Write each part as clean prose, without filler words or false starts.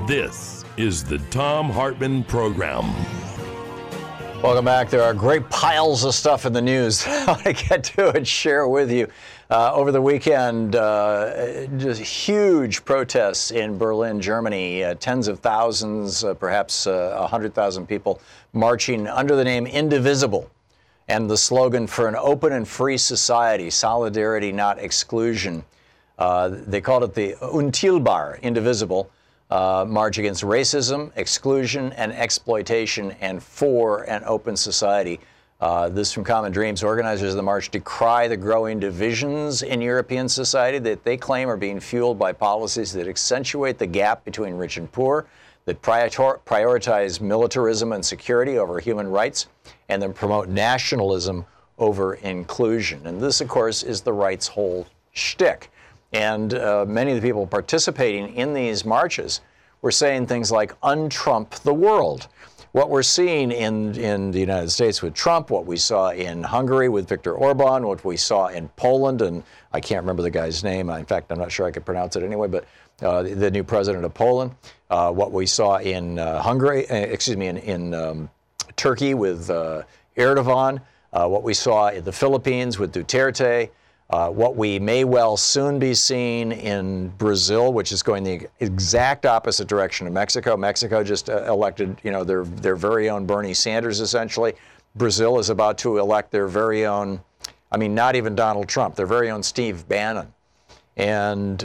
This is the Thom Hartmann Program. Welcome back. There are great piles of stuff in the news I want to get to and share with you. Over the weekend, just huge protests in Berlin, Germany. Tens of thousands, perhaps 100,000 people marching under the name Indivisible and the slogan for an open and free society, solidarity, not exclusion. They called it the Unteilbar, Indivisible. March against racism, exclusion, and exploitation, and for an open society. This from Common Dreams. Organizers of the march decry the growing divisions in European society that they claim are being fueled by policies that accentuate the gap between rich and poor, that prioritize militarism and security over human rights, and then promote nationalism over inclusion. And this, of course, is the right's whole shtick. And many of the people participating in these marches were saying things like, un-Trump the world. What we're seeing in the United States with Trump, what we saw in Hungary with Viktor Orban, what we saw in Poland, and I can't remember the guy's name. In fact, I'm not sure I could pronounce it anyway, but the new president of Poland, what we saw in in Turkey with Erdogan, what we saw in the Philippines with Duterte, what we may well soon be seeing in Brazil, which is going the exact opposite direction of Mexico. Mexico just elected, their very own Bernie Sanders, essentially. Brazil is about to elect their very own, not even Donald Trump, their very own Steve Bannon. And,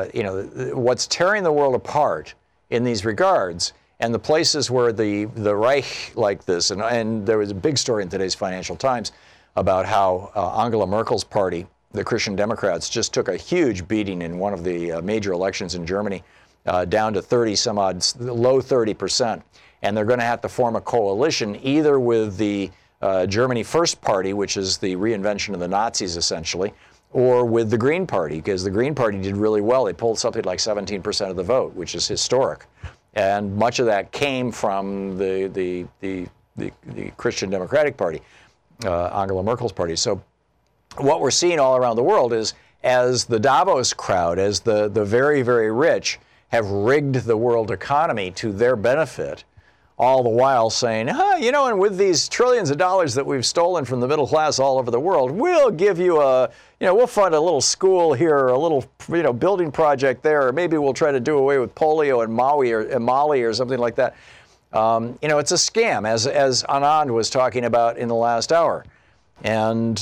what's tearing the world apart in these regards, and the places where the Reich like this, and there was a big story in today's Financial Times about how Angela Merkel's party, the Christian Democrats, just took a huge beating in one of the major elections in Germany, down to 30-some-odd, low 30%. And they're going to have to form a coalition either with the Germany First Party, which is the reinvention of the Nazis, essentially, or with the Green Party, because the Green Party did really well. They pulled something like 17% of the vote, which is historic. And much of that came from the Christian Democratic Party, Angela Merkel's party. So what we're seeing all around the world is, as the Davos crowd, as the very, very rich have rigged the world economy to their benefit, all the while saying, and with these trillions of dollars that we've stolen from the middle class all over the world, we'll give you we'll fund a little school here, a little, building project there, or maybe we'll try to do away with polio in Mali or something like that. It's a scam, as Anand was talking about in the last hour. And,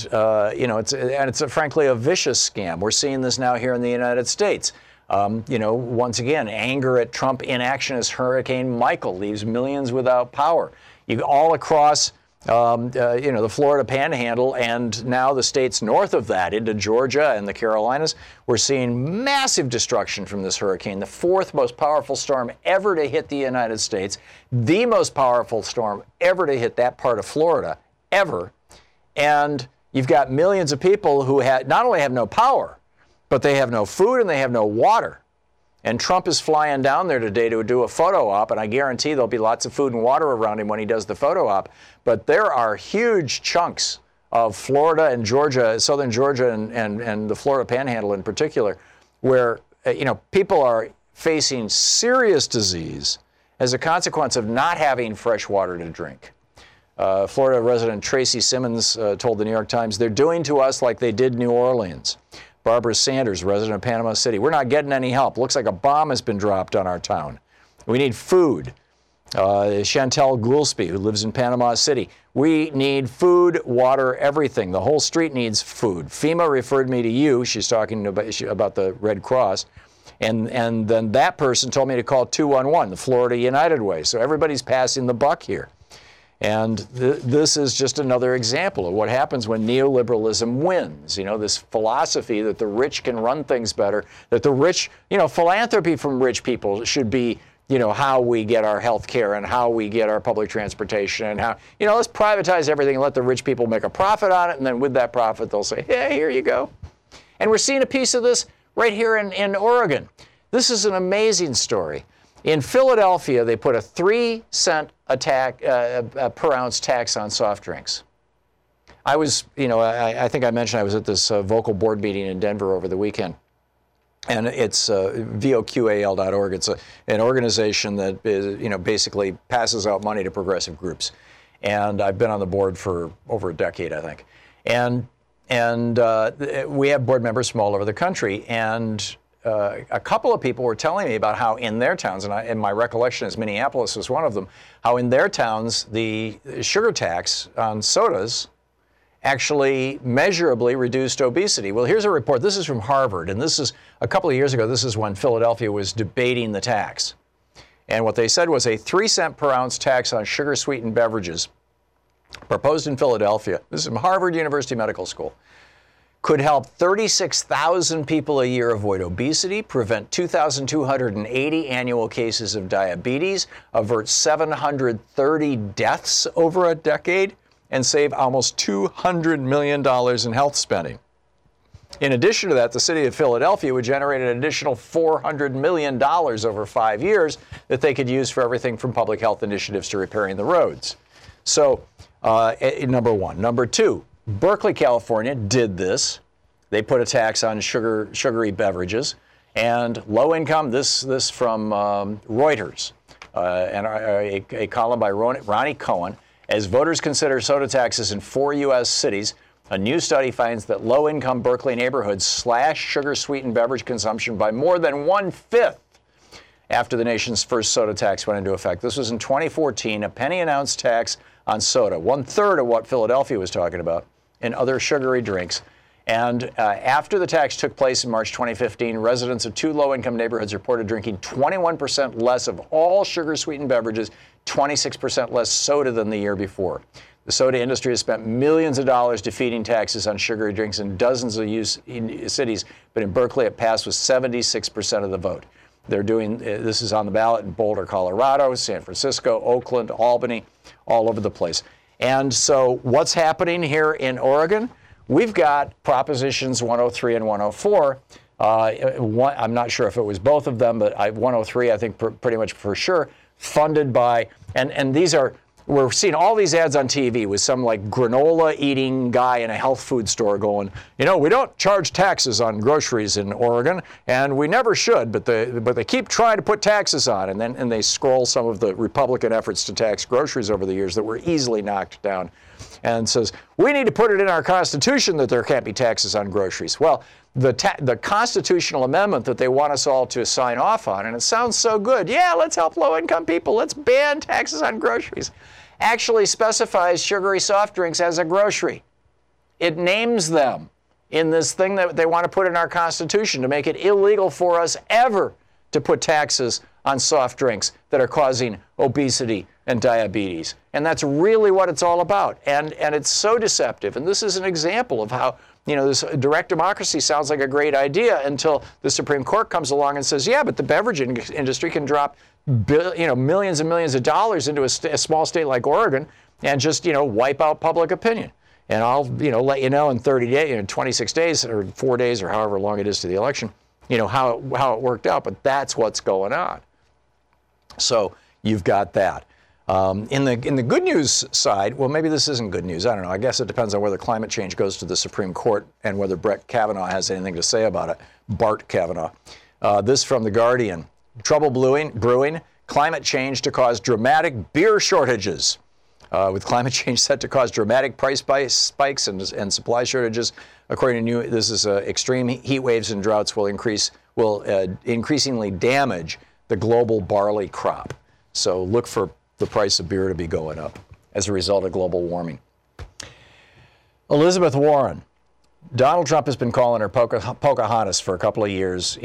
it's frankly a vicious scam. We're seeing this now here in the United States. Once again, anger at Trump inaction as Hurricane Michael leaves millions without power. All across, the Florida Panhandle and now the states north of that into Georgia and the Carolinas, we're seeing massive destruction from this hurricane, the fourth most powerful storm ever to hit the United States, the most powerful storm ever to hit that part of Florida, ever. And you've got millions of people who not only have no power, but they have no food and they have no water. And Trump is flying down there today to do a photo op, and I guarantee there'll be lots of food and water around him when he does the photo op. But there are huge chunks of Florida and Georgia, southern Georgia and the Florida Panhandle in particular, where people are facing serious disease as a consequence of not having fresh water to drink. Florida resident Tracy Simmons told the New York Times, they're doing to us like they did New Orleans. Barbara Sanders, resident of Panama City, we're not getting any help. Looks like a bomb has been dropped on our town. We need food. Chantel Goolsby, who lives in Panama City, we need food, water, everything. The whole street needs food. FEMA referred me to you. She's talking about the Red Cross. And then that person told me to call 211, the Florida United Way. So everybody's passing the buck here. And this is just another example of what happens when neoliberalism wins. This philosophy that the rich can run things better, that the rich, philanthropy from rich people should be, how we get our health care and how we get our public transportation and how, let's privatize everything and let the rich people make a profit on it. And then with that profit, they'll say, hey, here you go. And we're seeing a piece of this right here in Oregon. This is an amazing story. In Philadelphia, they put a 3-cent per ounce tax on soft drinks. I was, I think I mentioned I was at this vocal board meeting in Denver over the weekend. And it's VOQAL.org. It's an organization that is, basically passes out money to progressive groups. And I've been on the board for over a decade, I think. And we have board members from all over the country. And a couple of people were telling me about how in their towns, and my recollection is Minneapolis was one of them, how in their towns the sugar tax on sodas actually measurably reduced obesity. Well, here's a report. This is from Harvard, and this is a couple of years ago. This is when Philadelphia was debating the tax. And what they said was a 3-cent per ounce tax on sugar-sweetened beverages proposed in Philadelphia, this is from Harvard University Medical School, could help 36,000 people a year avoid obesity, prevent 2,280 annual cases of diabetes, avert 730 deaths over a decade, and save almost $200 million in health spending. In addition to that, the city of Philadelphia would generate an additional $400 million over 5 years that they could use for everything from public health initiatives to repairing the roads. So, number one. Number two, Berkeley, California did this. They put a tax on sugary beverages. And low income, this from Reuters, and a column by Ronnie Cohen. As voters consider soda taxes in 4 U.S. cities, a new study finds that low-income Berkeley neighborhoods slashed sugar-sweetened beverage consumption by more than 1/5 after the nation's first soda tax went into effect. This was in 2014, a penny-an-ounce tax on soda, 1/3 of what Philadelphia was talking about, and other sugary drinks. And after the tax took place in March 2015, residents of 2 low-income neighborhoods reported drinking 21% less of all sugar-sweetened beverages, 26% less soda than the year before. The soda industry has spent millions of dollars defeating taxes on sugary drinks in dozens of cities, but in Berkeley it passed with 76% of the vote. They're doing, this is on the ballot in Boulder, Colorado, San Francisco, Oakland, Albany, all over the place. And so what's happening here in Oregon? We've got Propositions 103 and 104. I'm not sure if it was both of them, but 103, I think pretty much for sure, funded by, and these are, we're seeing all these ads on TV with some like granola eating guy in a health food store going, we don't charge taxes on groceries in Oregon, and we never should, but they keep trying to put taxes on, and they scroll some of the Republican efforts to tax groceries over the years that were easily knocked down, and says, we need to put it in our Constitution that there can't be taxes on groceries. Well, the constitutional amendment that they want us all to sign off on, and it sounds so good, yeah, let's help low-income people, let's ban taxes on groceries, actually specifies sugary soft drinks as a grocery. It names them in this thing that they want to put in our Constitution to make it illegal for us ever to put taxes on soft drinks that are causing obesity and diabetes. And that's really what it's all about. And it's so deceptive. And this is an example of how, this direct democracy sounds like a great idea until the Supreme Court comes along and says, yeah, but the beverage industry can drop millions and millions of dollars into a small state like Oregon and just, wipe out public opinion. And I'll, let you know in 30 days, 26 days or 4 days or however long it is to the election, how it worked out. But that's what's going on. So you've got that. In the good news side, well, maybe this isn't good news. I don't know. I guess it depends on whether climate change goes to the Supreme Court and whether Brett Kavanaugh has anything to say about it. Bart Kavanaugh. This from The Guardian. Trouble brewing, climate change to cause dramatic beer shortages. With climate change set to cause dramatic price spikes and supply shortages, according to extreme heat waves and droughts will increasingly damage the global barley crop. So look for the price of beer to be going up as a result of global warming. Elizabeth Warren. Donald Trump has been calling her Pocahontas for a couple of years,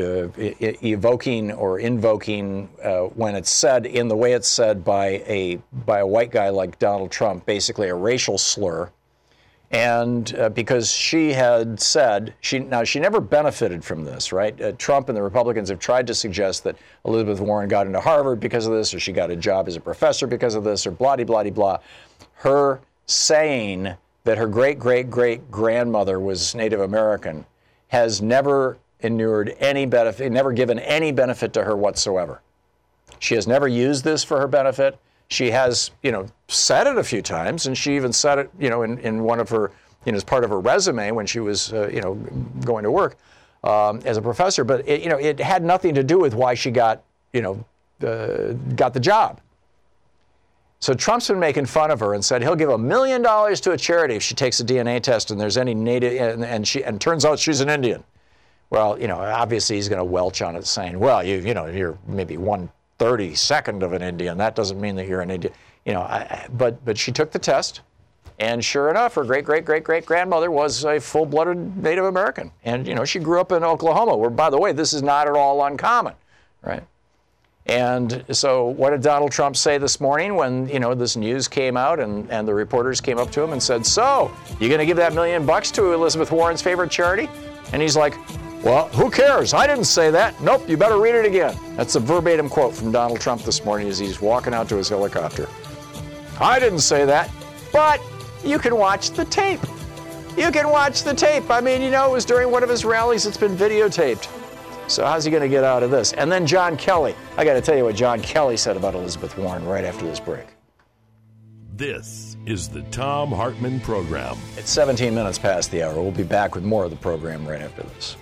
evoking or invoking when it's said in the way it's said by a white guy like Donald Trump, basically a racial slur. And because she had said, she never benefited from this, right? Trump and the Republicans have tried to suggest that Elizabeth Warren got into Harvard because of this, or she got a job as a professor because of this, or blah-de-blah-de-blah. Her saying that her great-great-great-grandmother was Native American has never inured any benefit, never given any benefit to her whatsoever. She has never used this for her benefit. She has, said it a few times, and she even said it, in one of her, as part of her resume when she was, going to work. as a professor, but it had nothing to do with why she got the job. So Trump's been making fun of her and said he'll give $1 million to a charity if she takes a DNA test and there's any native, and turns out she's an Indian. Well, obviously he's going to welch on it, saying, well, you're maybe 1/32nd of an Indian. That doesn't mean that you're an Indian. But she took the test, and sure enough, her great-great-great-great-grandmother was a full-blooded Native American. And, she grew up in Oklahoma, where, by the way, this is not at all uncommon, right? And so what did Donald Trump say this morning when, this news came out and the reporters came up to him and said, so, you going to give that $1 million to Elizabeth Warren's favorite charity? And he's like, well, who cares? I didn't say that. Nope, you better read it again. That's a verbatim quote from Donald Trump this morning as he's walking out to his helicopter. I didn't say that, but you can watch the tape. You can watch the tape. I mean, it was during one of his rallies. It's been videotaped. So how's he going to get out of this? And then John Kelly. I got to tell you what John Kelly said about Elizabeth Warren right after this break. This is the Thom Hartmann Program. It's 17 minutes past the hour. We'll be back with more of the program right after this.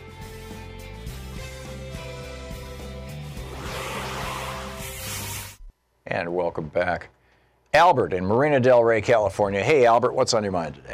And welcome back. Albert in Marina Del Rey, California. Hey, Albert, what's on your mind today?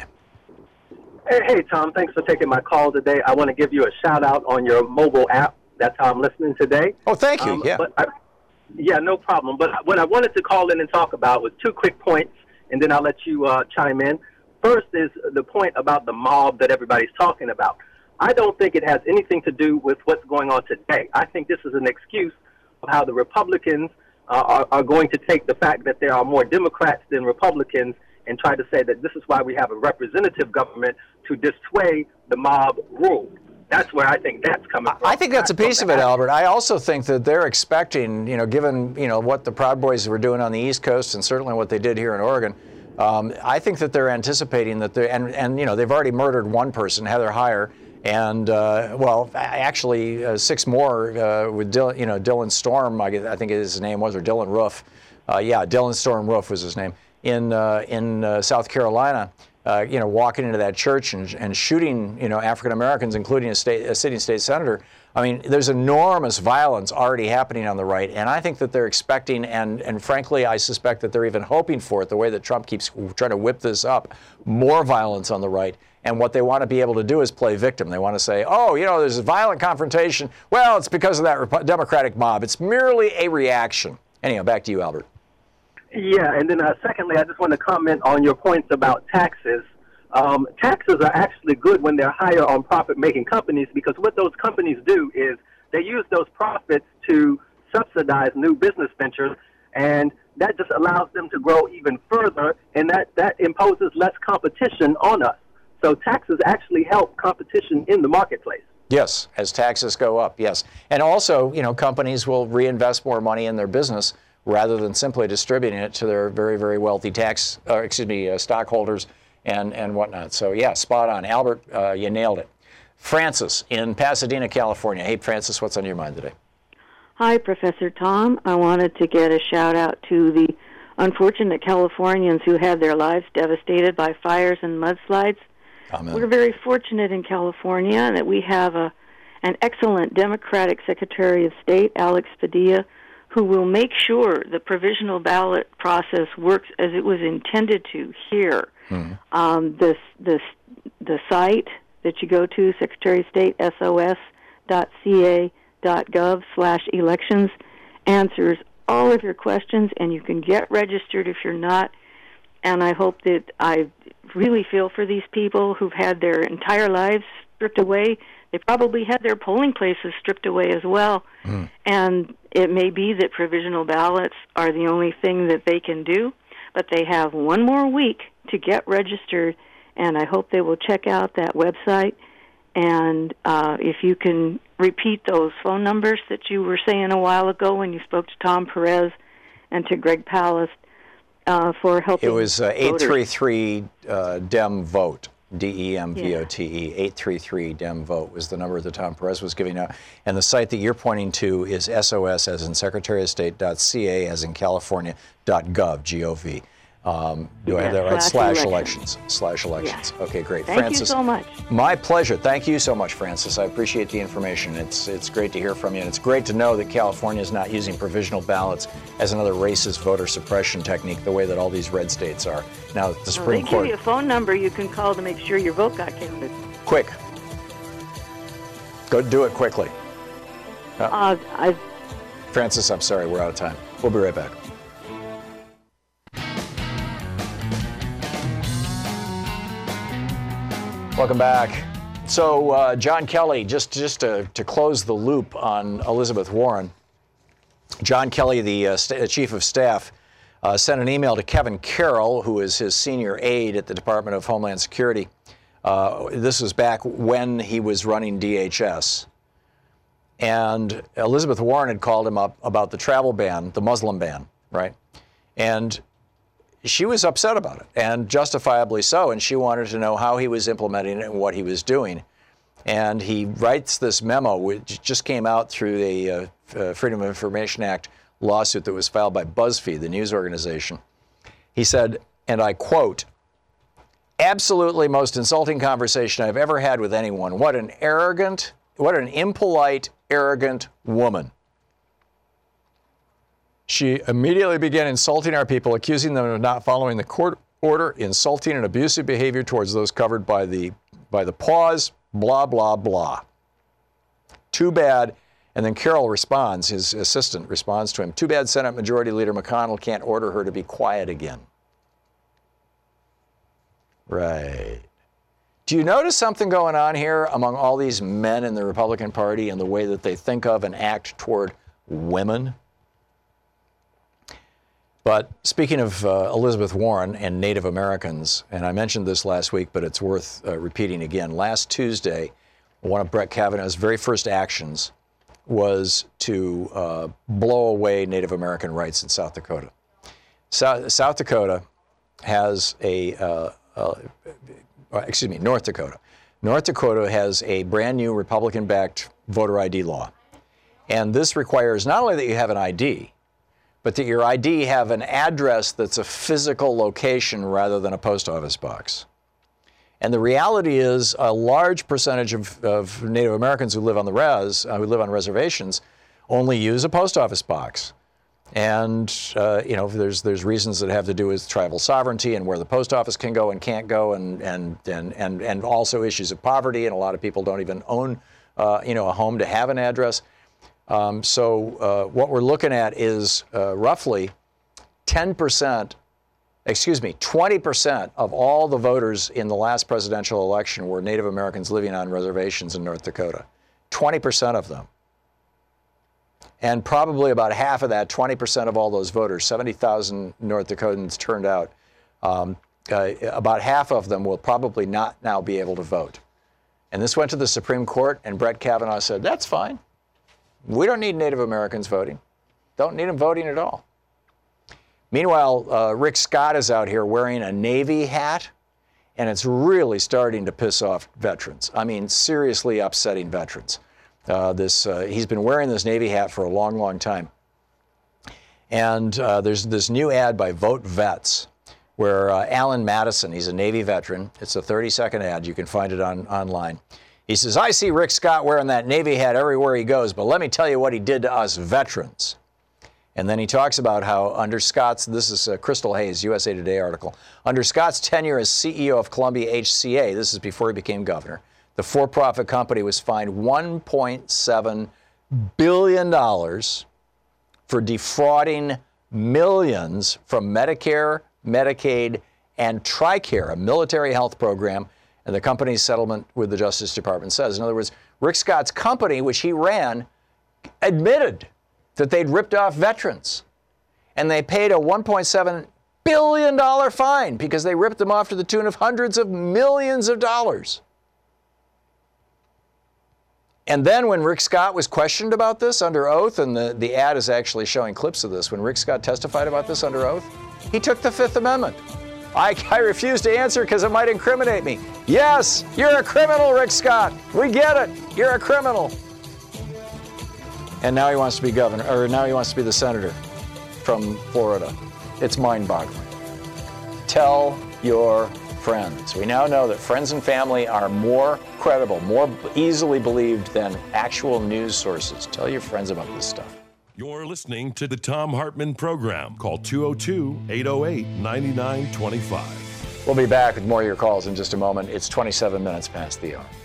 Hey, Tom, thanks for taking my call today. I want to give you a shout-out on your mobile app. That's how I'm listening today. Oh, thank you. Yeah, no problem. But what I wanted to call in and talk about was 2 quick points, and then I'll let you chime in. First is the point about the mob that everybody's talking about. I don't think it has anything to do with what's going on today. I think this is an excuse of how the Republicans are going to take the fact that there are more Democrats than Republicans and try to say that this is why we have a representative government to dissuade the mob rule. That's where I think that's coming from. I think that's a piece of it, Albert. I also think that they're expecting, given, what the Proud Boys were doing on the East Coast and certainly what they did here in Oregon, I think that they're anticipating that they've already murdered one person, Heather Heyer, and, actually 6 more with Dylan Storm, I think his name was, or Dylan Roof. Dylan Storm Roof was his name, in South Carolina, walking into that church and shooting, African Americans, including a sitting state senator. I mean, there's enormous violence already happening on the right, and I think that they're expecting, and frankly, I suspect that they're even hoping for it, the way that Trump keeps trying to whip this up, more violence on the right. And what they want to be able to do is play victim. They want to say, there's a violent confrontation. Well, it's because of that Democratic mob. It's merely a reaction. Anyhow, back to you, Albert. Yeah, and then secondly, I just want to comment on your points about taxes. Taxes are actually good when they're higher on profit-making companies, because what those companies do is they use those profits to subsidize new business ventures, and that just allows them to grow even further, and that imposes less competition on us. So taxes actually help competition in the marketplace. Yes, as taxes go up, yes. And also, companies will reinvest more money in their business rather than simply distributing it to their very, very wealthy stockholders and whatnot. So, yeah, spot on. Albert, you nailed it. Francis in Pasadena, California. Hey, Francis, what's on your mind today? Hi, Professor Tom. I wanted to get a shout-out to the unfortunate Californians who had their lives devastated by fires and mudslides. Amen. We're very fortunate in California that we have an excellent Democratic Secretary of State, Alex Padilla, who will make sure the provisional ballot process works as it was intended to here. Mm-hmm. The site that you go to, Secretary of State, sos.ca.gov/elections, answers all of your questions, and you can get registered if you're not. And I hope that I really feel for these people who've had their entire lives stripped away. They probably had their polling places stripped away as well. Mm. And it may be that provisional ballots are the only thing that they can do, but they have one more week to get registered, and I hope they will check out that website. And if you can repeat those phone numbers that you were saying a while ago when you spoke to Tom Perez and to Greg Palast, for helping. It was 833-DEM-VOTE, DEMVOTE, 833-DEM-VOTE was the number that Tom Perez was giving out. And the site that you're pointing to is SOS, as in Secretary of State.ca, as in California.gov, G-O-V. Do I have that right? /elections. /elections. Yeah. Okay, great. Thank Francis, you so much. my pleasure. Thank you so much, Francis. I appreciate the information. It's great to hear from you, and it's great to know that California is not using provisional ballots as another racist voter suppression technique, the way that all these red states are. Now, the Supreme They Court... give you a phone number you can call to make sure your vote got counted. Quick. Go do it quickly. Francis, I'm sorry, we're out of time. We'll be right back. Welcome back. So, John Kelly, just to close the loop on Elizabeth Warren, John Kelly, the chief of staff, sent an email to Kevin Carroll, who is his senior aide at the Department of Homeland Security. This was back when he was running DHS. And Elizabeth Warren had called him up about the travel ban, the Muslim ban, right? And she was upset about it, and justifiably so, and she wanted to know how he was implementing it and what he was doing. And he writes this memo, which just came out through the Freedom of Information Act lawsuit that was filed by BuzzFeed, the news organization. He said, and I quote, "Absolutely most insulting conversation I've ever had with anyone. What an impolite, arrogant woman. She immediately began insulting our people, accusing them of not following the court order, insulting and abusive behavior towards those covered by the pause, blah, blah, blah. Too bad." And then Carroll responds, his assistant responds to him, "Too bad Senate Majority Leader McConnell can't order her to be quiet again." Right. Do you notice something going on here among all these men in the Republican Party and the way that they think of and act toward women? But speaking of Elizabeth Warren and Native Americans, and I mentioned this last week, but it's worth repeating again. Last Tuesday, one of Brett Kavanaugh's very first actions was to blow away Native American rights in South Dakota. South Dakota has North Dakota. North Dakota has a brand new Republican-backed voter ID law. And this requires not only that you have an ID, but that your ID have an address that's a physical location rather than a post office box. And the reality is a large percentage of Native Americans who live on reservations, only use a post office box. And there's reasons that have to do with tribal sovereignty and where the post office can go and can't go, and also issues of poverty. And a lot of people don't even own a home to have an address. So what we're looking at is roughly 20% of all the voters in the last presidential election were Native Americans living on reservations in North Dakota. 20% of them. And probably about half of that, 20% of all those voters, 70,000 North Dakotans turned out, about half of them will probably not now be able to vote. And this went to the Supreme Court, and Brett Kavanaugh said, that's fine. We don't need Native Americans voting. Don't need them voting at all. Meanwhile, Rick Scott is out here wearing a Navy hat, and it's really starting to piss off veterans. I mean, seriously upsetting veterans. He's been wearing this Navy hat for a long, long time. And there's this new ad by Vote Vets where Alan Madison, he's a Navy veteran. It's a 30-second ad. You can find it online. He says, "I see Rick Scott wearing that Navy hat everywhere he goes, but let me tell you what he did to us veterans." And then he talks about how under Scott's, this is Crystal Hayes, USA Today article, under Scott's tenure as CEO of Columbia HCA, this is before he became governor, the for-profit company was fined $1.7 billion for defrauding millions from Medicare, Medicaid, and TRICARE, a military health program, and the company's settlement with the Justice Department says. In other words, Rick Scott's company, which he ran, admitted that they'd ripped off veterans. And they paid a $1.7 billion fine because they ripped them off to the tune of hundreds of millions of dollars. And then when Rick Scott was questioned about this under oath, and the ad is actually showing clips of this, when Rick Scott testified about this under oath, he took the Fifth Amendment. I refuse to answer because it might incriminate me. Yes, you're a criminal, Rick Scott. We get it. You're a criminal. And now he wants to be governor, or now he wants to be the senator from Florida. It's mind-boggling. Tell your friends. We now know that friends and family are more credible, more easily believed than actual news sources. Tell your friends about this stuff. You're listening to the Thom Hartmann Program. Call 202-808-9925. We'll be back with more of your calls in just a moment. It's 27 minutes past the hour.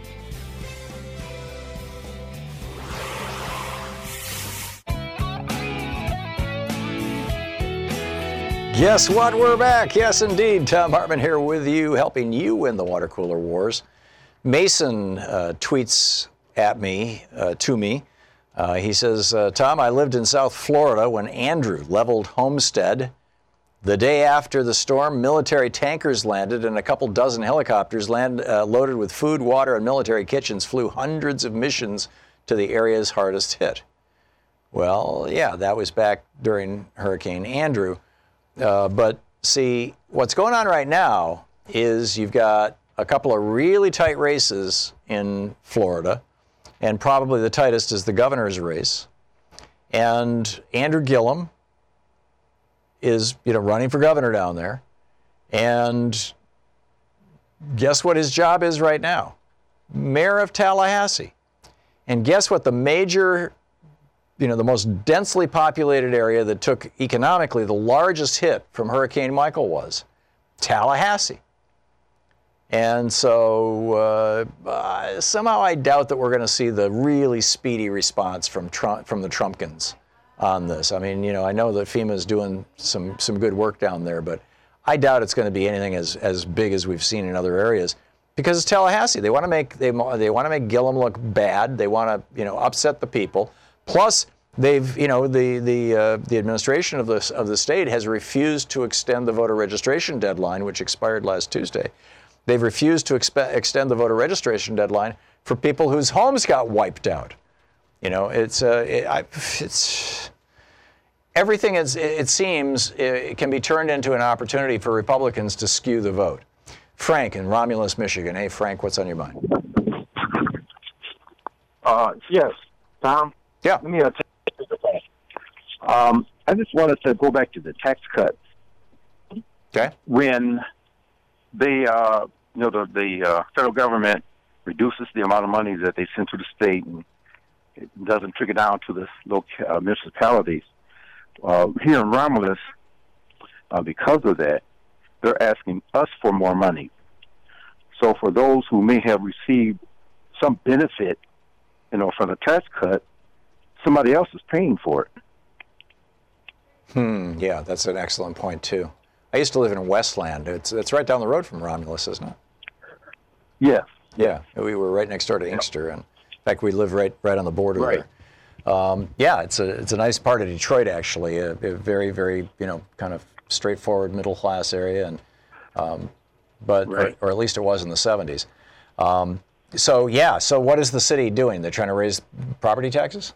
Guess what? We're back. Yes, indeed. Thom Hartmann here with you, helping you win the water cooler wars. Mason tweets at me, to me. He says, Tom, I lived in South Florida when Andrew leveled Homestead. The day after the storm, military tankers landed and a couple dozen helicopters loaded with food, water, and military kitchens flew hundreds of missions to the areas hardest hit. Well, yeah, that was back during Hurricane Andrew. But see, what's going on right now is you've got a couple of really tight races in Florida, and probably the tightest is the governor's race. And Andrew Gillum is, running for governor down there. And guess what his job is right now? Mayor of Tallahassee. And guess what the major, the most densely populated area that took economically the largest hit from Hurricane Michael was? Tallahassee. And so somehow I doubt that we're going to see the really speedy response from the Trumpkins on this. I mean, I know that FEMA is doing some good work down there, but I doubt it's going to be anything as big as we've seen in other areas because it's Tallahassee. They want to make Gillum look bad. They want to upset the people. Plus, they've the administration of the state has refused to extend the voter registration deadline, which expired last Tuesday. They've refused to extend the voter registration deadline for people whose homes got wiped out. It's everything. It seems it can be turned into an opportunity for Republicans to skew the vote. Frank in Romulus, Michigan. Hey, Frank, what's on your mind? Yes, Tom. Yeah. Let me I just wanted to go back to the tax cuts. Okay. When they, the federal government reduces the amount of money that they send to the state, and it doesn't trickle down to the local municipalities. Here in Romulus, because of that, they're asking us for more money. So for those who may have received some benefit, from the tax cut, somebody else is paying for it. Yeah, that's an excellent point, too. I used to live in Westland. It's right down the road from Romulus, isn't it? Yes. Yeah, we were right next door to Inkster, and in fact, we live right on the border right there. Yeah, it's a nice part of Detroit, actually. A very, very, kind of straightforward middle-class area, and right. or at least it was in the 70s. So what is the city doing? They're trying to raise property taxes?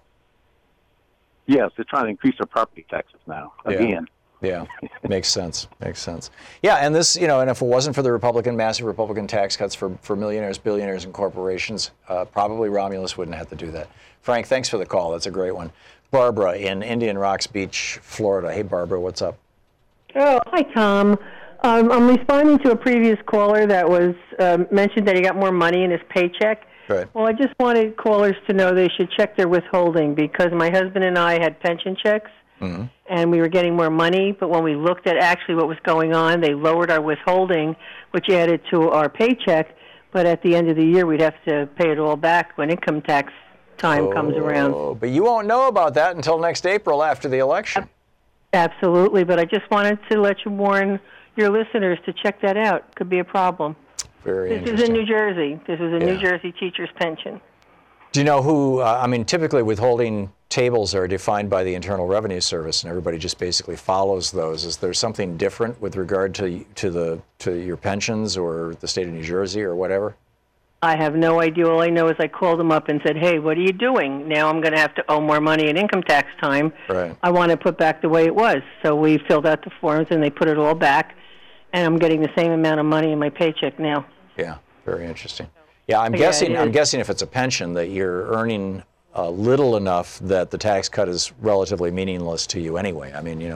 Yes, they're trying to increase their property taxes now, again. Yeah, makes sense. Yeah, and this, and if it wasn't for the massive Republican tax cuts for millionaires, billionaires, and corporations, probably Romulus wouldn't have to do that. Frank, thanks for the call. That's a great one. Barbara in Indian Rocks Beach, Florida. Hey, Barbara, what's up? Oh, hi, Tom. I'm responding to a previous caller that was mentioned that he got more money in his paycheck. Right. Well, I just wanted callers to know they should check their withholding because my husband and I had pension checks, and we were getting more money, but when we looked at actually what was going on, they lowered our withholding, which added to our paycheck, but at the end of the year, we'd have to pay it all back when income tax time comes around. But you won't know about that until next April after the election. Absolutely, but I just wanted to let you warn your listeners to check that out. Could be a problem. Very interesting. This is in New Jersey. This is a New Jersey teacher's pension. Do you know who, typically withholding tables are defined by the Internal Revenue Service, and everybody just basically follows those. Is there something different with regard to your pensions or the state of New Jersey or whatever? I have no idea. All I know is I called them up and said, hey, what are you doing? Now I'm going to have to owe more money in income tax time. Right. I want to put back the way it was. So we filled out the forms, and they put it all back, and I'm getting the same amount of money in my paycheck now. Yeah, very interesting. Yeah, I'm guessing if it's a pension that you're earning little enough that the tax cut is relatively meaningless to you anyway. I mean,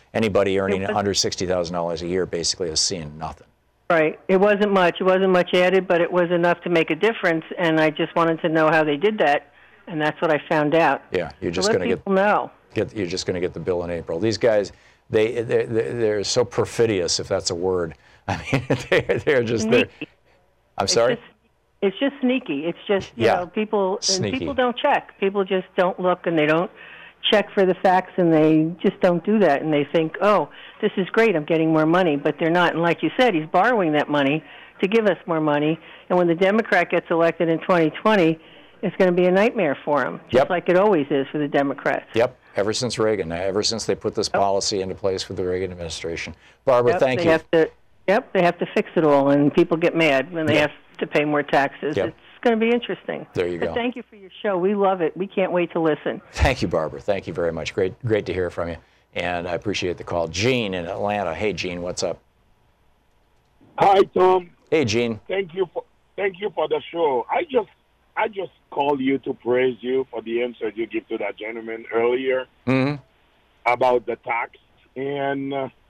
anybody earning under $60,000 a year basically is seeing nothing. Right. It wasn't much. It wasn't much added, but it was enough to make a difference, and I just wanted to know how they did that, and that's what I found out. Yeah, you're just so going to you're just going to get the bill in April. These guys, they're so perfidious, if that's a word. I mean, they're just there. I'm sorry? It's just sneaky. It's just, you know, people don't check. People just don't look, and they don't check for the facts, and they just don't do that. And they think, oh, this is great, I'm getting more money. But they're not. And like you said, he's borrowing that money to give us more money. And when the Democrat gets elected in 2020, it's going to be a nightmare for him, just like it always is for the Democrats. Yep, ever since Reagan, ever since they put this policy into place with the Reagan administration. Barbara, thank you. They have to fix it all, and people get mad when they have to pay more taxes. It's going to be interesting. There you go. But thank you for your show. We love it. We can't wait to listen. Thank you, Barbara. Thank you very much. Great to hear from you, and I appreciate the call. Gene in Atlanta. Hey, Gene, what's up? Hi, Tom. Hey, Gene. Thank you for the show. I just called you to praise you for the answer you gave to that gentleman earlier about the tax. And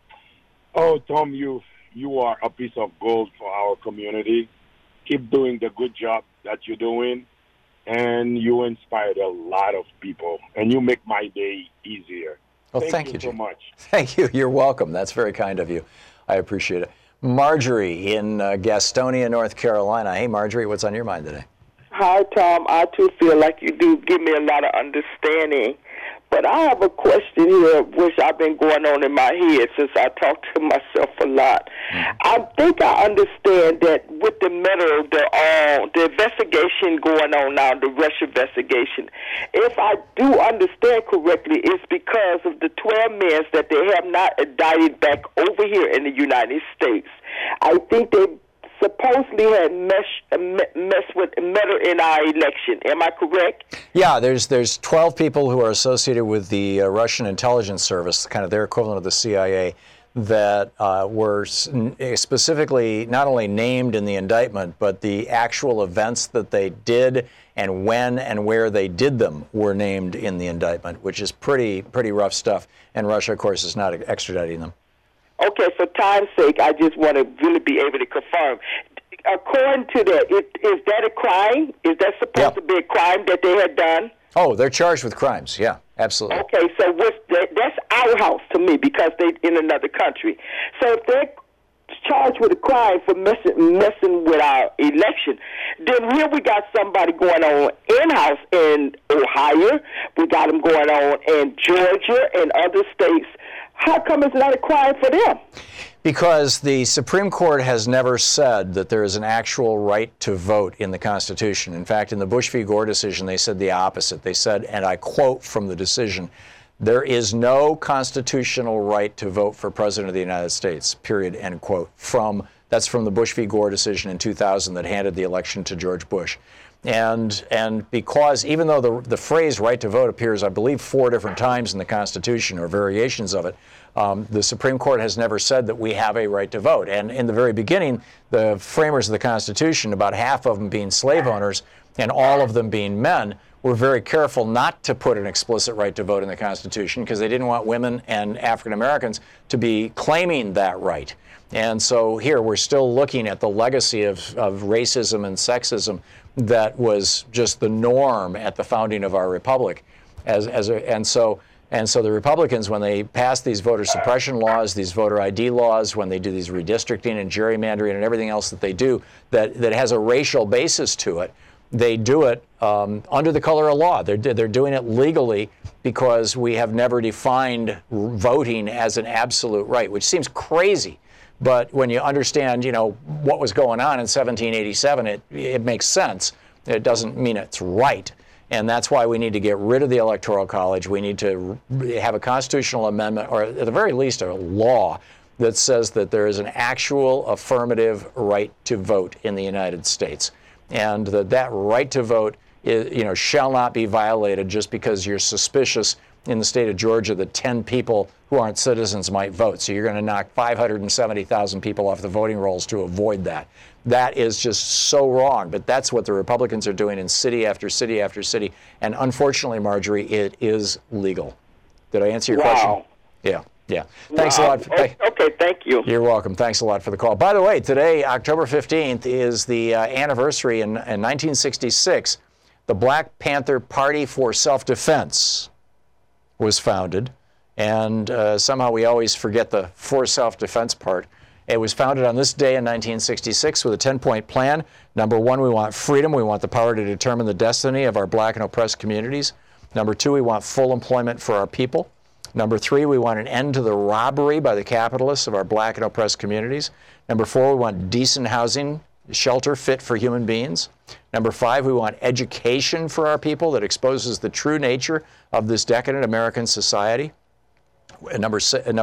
Tom, you are a piece of gold for our community. Keep doing the good job that you're doing, and you inspired a lot of people, and you make my day easier. Well, thank you so much. Thank you. You're welcome. That's very kind of you. I appreciate it. Marjorie in Gastonia, North Carolina. Hey, Marjorie, what's on your mind today? Hi, Tom. I, too, feel like you do give me a lot of understanding. But I have a question here, which I've been going on in my head since I talk to myself a lot. I think I understand that with the matter, the investigation going on now, the Russia investigation, if I do understand correctly, it's because of the 12 men that they have not indicted back over here in the United States. I think they supposedly had messed with matter in our election. Am I correct? Yeah, there's 12 people who are associated with the Russian intelligence service, kind of their equivalent of the CIA, that were specifically not only named in the indictment, but the actual events that they did and when and where they did them were named in the indictment, which is pretty rough stuff. And Russia, of course, is not extraditing them. Okay, for time's sake, I just want to really be able to confirm. According to that, is that a crime? Is that supposed to be a crime that they had done? Oh, they're charged with crimes. Yeah, absolutely. Okay, so that's our house to me because they're in another country. So if they're charged with a crime for messing with our election, then here we got somebody going on in-house in Ohio. We got them going on in Georgia and other states. How come it's not a crime for them? Because the Supreme Court has never said that there is an actual right to vote in the Constitution. In fact, in the Bush v. Gore decision, they said the opposite. They said, and I quote from the decision, there is no constitutional right to vote for President of the United States, period, end quote. That's from the Bush v. Gore decision in 2000 that handed the election to George Bush. And because even though the phrase right to vote appears, I believe, 4 different times in the Constitution or variations of it, the Supreme Court has never said that we have a right to vote. And in the very beginning, the framers of the Constitution, about half of them being slave owners and all of them being men, were very careful not to put an explicit right to vote in the Constitution because they didn't want women and African Americans to be claiming that right. And so here we're still looking at the legacy of racism and sexism that was just the norm at the founding of our republic. And so the Republicans, when they pass these voter suppression laws, these voter ID laws, when they do these redistricting and gerrymandering and everything else that they do that has a racial basis to it, they do it under the color of law. They're doing it legally because we have never defined voting as an absolute right, which seems crazy. But when you understand, what was going on in 1787, it makes sense. It doesn't mean it's right. And that's why we need to get rid of the Electoral College. We need to have a constitutional amendment, or at the very least a law that says that there is an actual affirmative right to vote in the United States. And that right to vote is, shall not be violated just because you're suspicious in the state of Georgia that 10 people who aren't citizens might vote. So you're going to knock 570,000 people off the voting rolls to avoid that. That is just so wrong. But that's what the Republicans are doing in city after city after city. And unfortunately, Marjorie, it is legal. Did I answer your question? Yeah. Yeah. Thanks a lot. Okay, thank you. You're welcome. Thanks a lot for the call. By the way, today, October 15th, is the anniversary in 1966. The Black Panther Party for Self-Defense was founded. And somehow we always forget the for self-defense part. It was founded on this day in 1966 with a 10-point plan. Number one, we want freedom. We want the power to determine the destiny of our black and oppressed communities. Number two, we want full employment for our people. Number three, we want an end to the robbery by the capitalists of our black and oppressed communities. Number four, we want decent housing, shelter fit for human beings. Number five, we want education for our people that exposes the true nature of this decadent American society. Number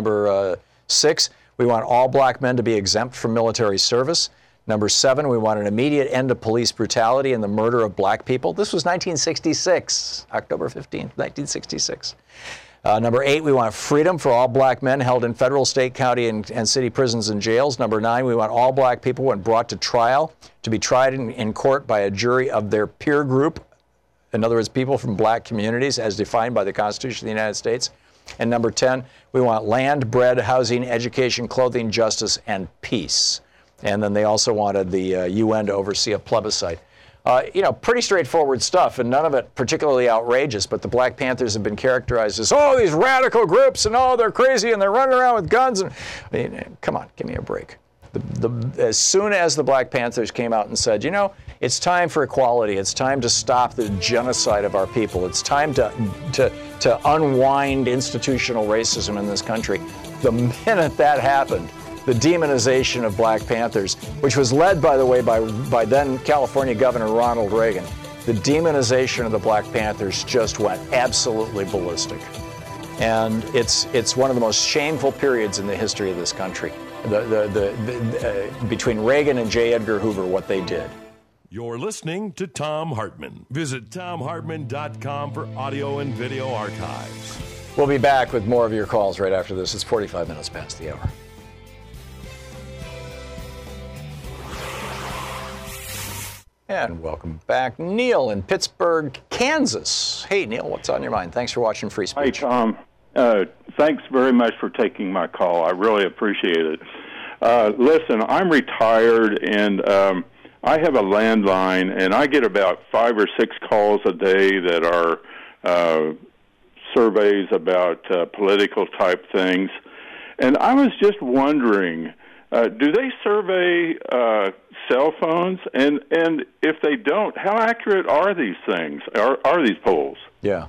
six, we want all black men to be exempt from military service. Number seven, we want an immediate end to police brutality and the murder of black people. This was 1966, October 15th, 1966. Number eight, we want freedom for all black men held in federal, state, county, and city prisons and jails. Number nine, we want all black people, when brought to trial, to be tried in court by a jury of their peer group. In other words, people from black communities as defined by the Constitution of the United States. And number 10, we want land, bread, housing, education, clothing, justice, and peace. And then they also wanted the UN to oversee a plebiscite. Pretty straightforward stuff, and none of it particularly outrageous, but the Black Panthers have been characterized as, these radical groups, and they're crazy, and they're running around with guns. And come on, give me a break. As soon as the Black Panthers came out and said, it's time for equality, it's time to stop the genocide of our people, it's time to unwind institutional racism in this country, the minute that happened, the demonization of Black Panthers, which was led, by the way, by then California Governor Ronald Reagan, the demonization of the Black Panthers just went absolutely ballistic. And it's one of the most shameful periods in the history of this country. Between Reagan and J. Edgar Hoover, what they did. You're listening to Thom Hartmann. Visit ThomHartmann.com for audio and video archives. We'll be back with more of your calls right after this. It's 45 minutes past the hour. And welcome back. Neil in Pittsburgh, Kansas. Hey, Neil, what's on your mind? Thanks for watching Free Speech. Hi, Tom. Thanks very much for taking my call. I really appreciate it. Listen, I'm retired, and I have a landline, and I get about 5 or 6 calls a day that are surveys about political type things. And I was just wondering, do they survey cell phones? And if they don't, how accurate are these things? Are these polls? Yeah.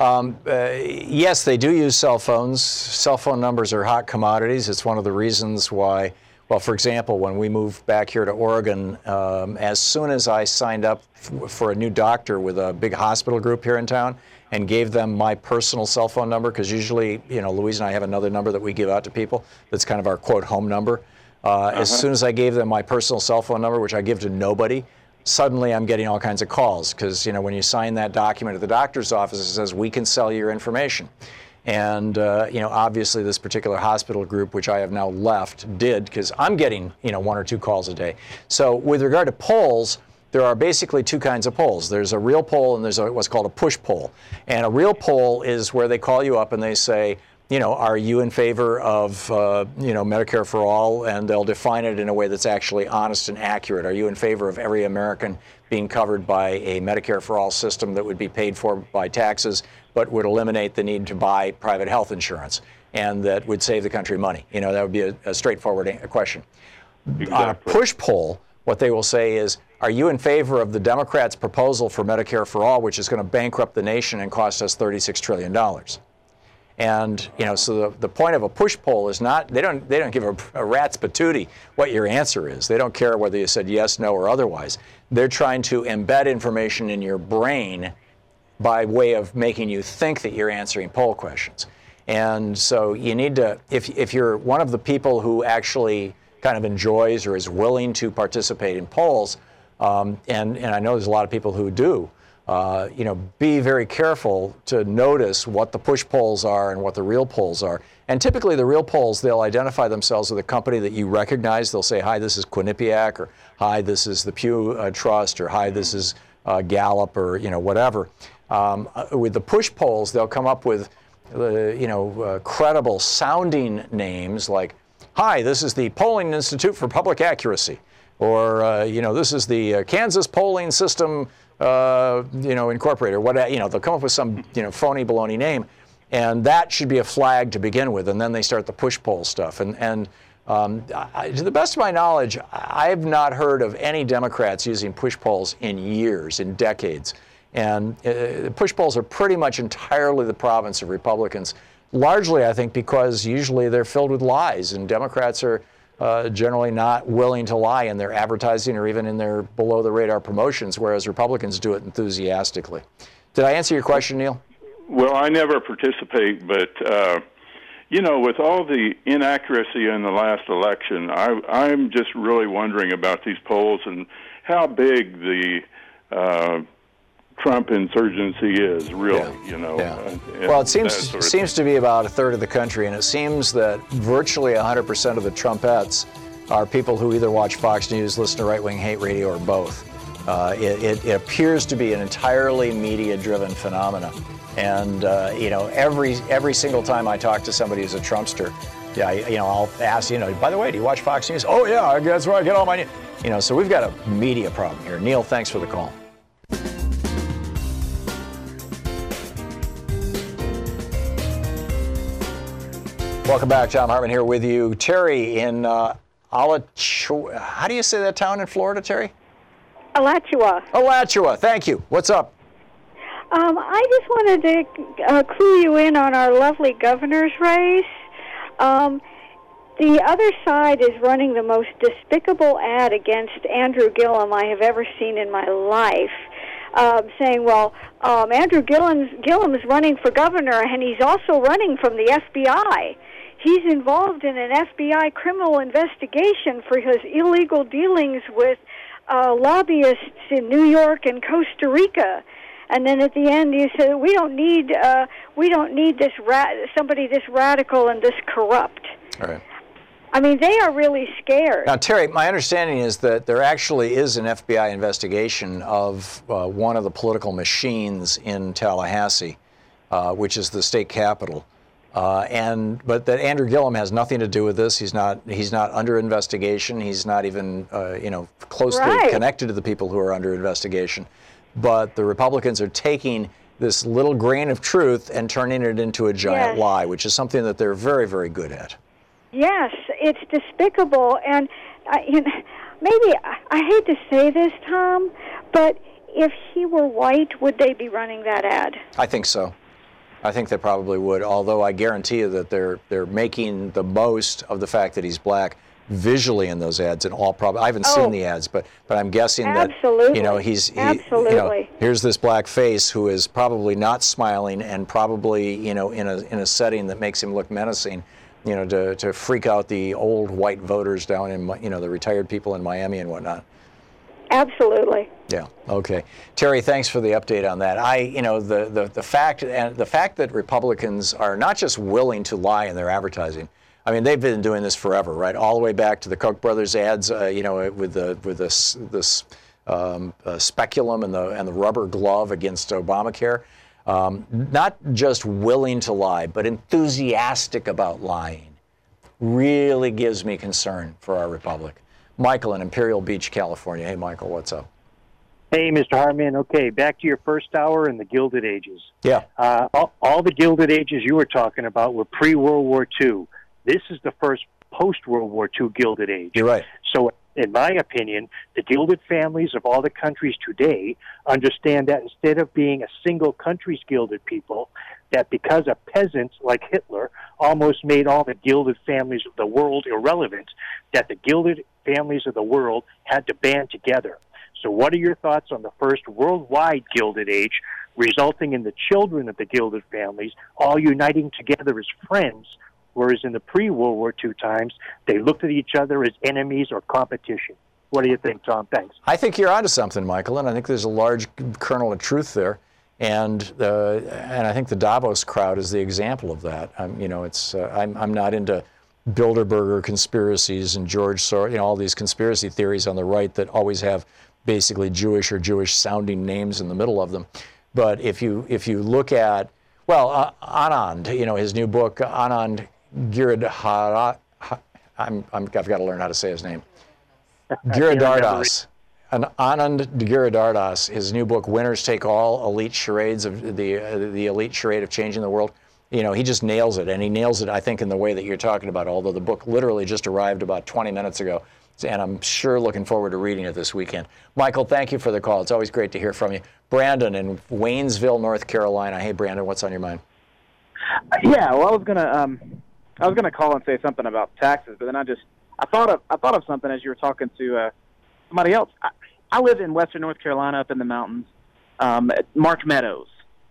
Yes, they do use cell phones. Cell phone numbers are hot commodities. It's one of the reasons why, well, for example, when we moved back here to Oregon, as soon as I signed up for a new doctor with a big hospital group here in town and gave them my personal cell phone number, because usually, Louise and I have another number that we give out to people that's kind of our, quote, home number. As soon as I gave them my personal cell phone number, which I give to nobody, suddenly I'm getting all kinds of calls, because when you sign that document at the doctor's office, it says we can sell your information. And obviously this particular hospital group, which I have now left, did, because I'm getting 1 or 2 calls a day. So with regard to polls, there are basically 2 kinds of polls. There's a real poll and there's what's called a push poll. And a real poll is where they call you up and they say, are you in favor of, Medicare for all? And they'll define it in a way that's actually honest and accurate. Are you in favor of every American being covered by a Medicare for all system that would be paid for by taxes, but would eliminate the need to buy private health insurance, and that would save the country money? That would be a straightforward question. Exactly. On a push poll, what they will say is, are you in favor of the Democrats' proposal for Medicare for all, which is going to bankrupt the nation and cost us $36 trillion? And, so the point of a push poll is not, they don't give a rat's patootie what your answer is. They don't care whether you said yes, no, or otherwise. They're trying to embed information in your brain by way of making you think that you're answering poll questions. And so you need to, if you're one of the people who actually kind of enjoys or is willing to participate in polls, and I know there's a lot of people who do, be very careful to notice what the push polls are and what the real polls are. And typically the real polls, they'll identify themselves with a company that you recognize. They'll say, hi, this is Quinnipiac, or hi, this is the Pew Trust, or hi, this is Gallup, or whatever. With the push polls, they'll come up with credible sounding names like, "Hi, this is the Polling Institute for Public Accuracy," or this is the Kansas Polling System, Incorporated, or whatever. They'll come up with some phony baloney name, and that should be a flag to begin with, and then they start the push poll stuff. And to the best of my knowledge, I've not heard of any Democrats using push polls in years, in decades. And push polls are pretty much entirely the province of Republicans, largely, I think, because usually they're filled with lies, and Democrats are generally not willing to lie in their advertising or even in their below-the-radar promotions, whereas Republicans do it enthusiastically. Did I answer your question, Neil? Well, I never participate, but, with all the inaccuracy in the last election, I'm just really wondering about these polls and how big the Trump insurgency is, really, Well, it seems to be about a third of the country, and it seems that virtually 100% of the Trumpettes are people who either watch Fox News, listen to right-wing hate radio, or both. It appears to be an entirely media-driven phenomenon. And, every single time I talk to somebody who's a Trumpster, I'll ask, by the way, do you watch Fox News? Oh, yeah, that's where I get all my news. So we've got a media problem here. Neil, thanks for the call. Welcome back. Thom Hartmann here with you. Terry in Alachua. How do you say that town in Florida, Terry? Alachua. Alachua. Thank you. What's up? I just wanted to clue you in on our lovely governor's race. The other side is running the most despicable ad against Andrew Gillum I have ever seen in my life, saying, Andrew Gillum is running for governor, and he's also running from the FBI. He's involved in an FBI criminal investigation for his illegal dealings with lobbyists in New York and Costa Rica. And then at the end, you said, we don't need this somebody this radical and this corrupt. All right. I mean, they are really scared. Now, Terry, my understanding is that there actually is an FBI investigation of one of the political machines in Tallahassee, which is the state capitol. But that Andrew Gillum has nothing to do with this. He's not under investigation. He's not even closely connected to the people who are under investigation. But the Republicans are taking this little grain of truth and turning it into a giant lie, which is something that they're very, very good at. Yes, it's despicable, and maybe I hate to say this, Tom, but if he were white, would they be running that ad? I think so. I think they probably would, although I guarantee you that they're making the most of the fact that he's black visually in those ads. And I haven't seen the ads, but I'm guessing that here's this black face who is probably not smiling and probably in a setting that makes him look menacing, to freak out the old white voters down in the retired people in Miami and whatnot. Absolutely. Yeah. Okay. Terry, thanks for the update on that. The fact that Republicans are not just willing to lie in their advertising. I mean, they've been doing this forever, right? All the way back to the Koch brothers ads, with this speculum and the rubber glove against Obamacare. Not just willing to lie, but enthusiastic about lying. Really gives me concern for our republic. Michael in Imperial Beach, California. Hey, Michael, what's up? Hey, Mr. Hartmann. Okay, back to your first hour in the Gilded Ages. Yeah. All the Gilded Ages you were talking about were pre-World War II. This is the first post-World War II Gilded Age. You're right. So, in my opinion, the gilded families of all the countries today understand that instead of being a single country's gilded people, that because a peasant like Hitler almost made all the gilded families of the world irrelevant, that the gilded families of the world had to band together. So what are your thoughts on the first worldwide Gilded Age, resulting in the children of the gilded families all uniting together as friends, whereas in the pre-World War II times, they looked at each other as enemies or competition? What do you think, Tom? Thanks. I think you're onto something, Michael, and I think there's a large kernel of truth there. And I think the Davos crowd is the example of that. I'm not into Bilderberger conspiracies and George Soros, all these conspiracy theories on the right that always have basically Jewish or Jewish-sounding names in the middle of them. But if you look at Well, Anand, his new book, Anand Giridharadas. I've got to learn how to say his name. Giridharadas. Anand Giridharadas, his new book, Winners Take All, Elite Charades of the Elite Charade of Changing the World. He just nails it, and he nails it, I think, in the way that you're talking about, although the book literally just arrived about 20 minutes ago, and I'm sure looking forward to reading it this weekend. Michael, thank you for the call. It's always great to hear from you. Brandon in Waynesville, North Carolina. Hey, Brandon, what's on your mind? Yeah, well, I was gonna call and say something about taxes, but then I thought of something as you were talking to somebody else. I live in Western North Carolina, up in the mountains. Mark Meadows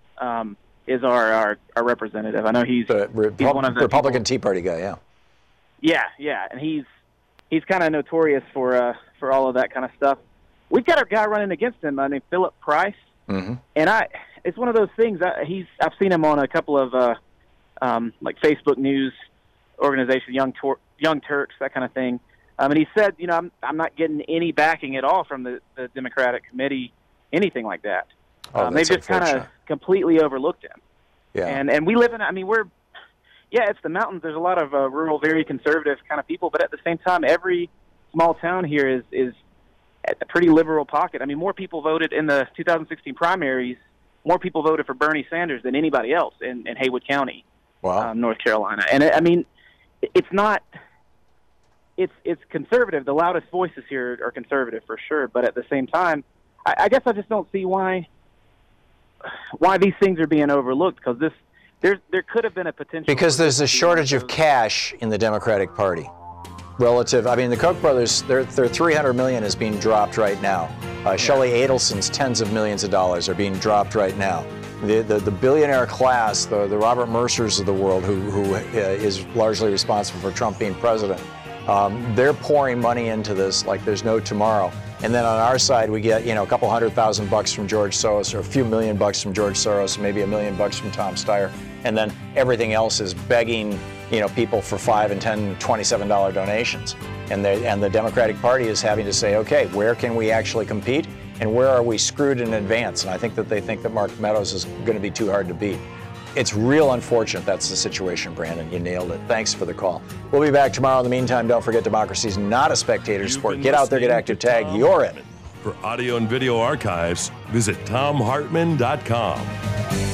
is our representative. I know he's one of the Republican Tea Party guy. Yeah, and he's kind of notorious for all of that kind of stuff. We've got our guy running against him named Philip Price, and it's one of those things. I've seen him on a couple of like Facebook news organization, Young Turks, that kind of thing. And he said, I'm not getting any backing at all from the Democratic committee, anything like that. They've just kind of completely overlooked him. Yeah. And we live in, it's the mountains. There's a lot of rural, very conservative kind of people, but at the same time, every small town here is a pretty liberal pocket. More people voted in the 2016 primaries. More people voted for Bernie Sanders than anybody else in Haywood County, North Carolina. And it's not. It's conservative. The loudest voices here are conservative for sure, but at the same time, I guess I just don't see why these things are being overlooked, because there could have been a potential. Because there's a shortage of cash in the Democratic Party. The Koch brothers, their $300 million is being dropped right now. Shelley Adelson's tens of millions of dollars are being dropped right now. The billionaire class, the Robert Mercers of the world, who is largely responsible for Trump being president, they're pouring money into this like there's no tomorrow. And then on our side, we get a couple $100,000 from George Soros, or a few $1 million from George Soros, maybe $1 million from Tom Steyer, and then everything else is begging people for $5 and $10, $27 donations. And the Democratic Party is having to say, okay, where can we actually compete, and where are we screwed in advance? And I think that they think that Mark Meadows is going to be too hard to beat. It's real unfortunate. That's the situation, Brandon. You nailed it. Thanks for the call. We'll be back tomorrow. In the meantime, don't forget, democracy's not a spectator sport. Get out there, get active, tag. You're it. For audio and video archives, visit TomHartman.com.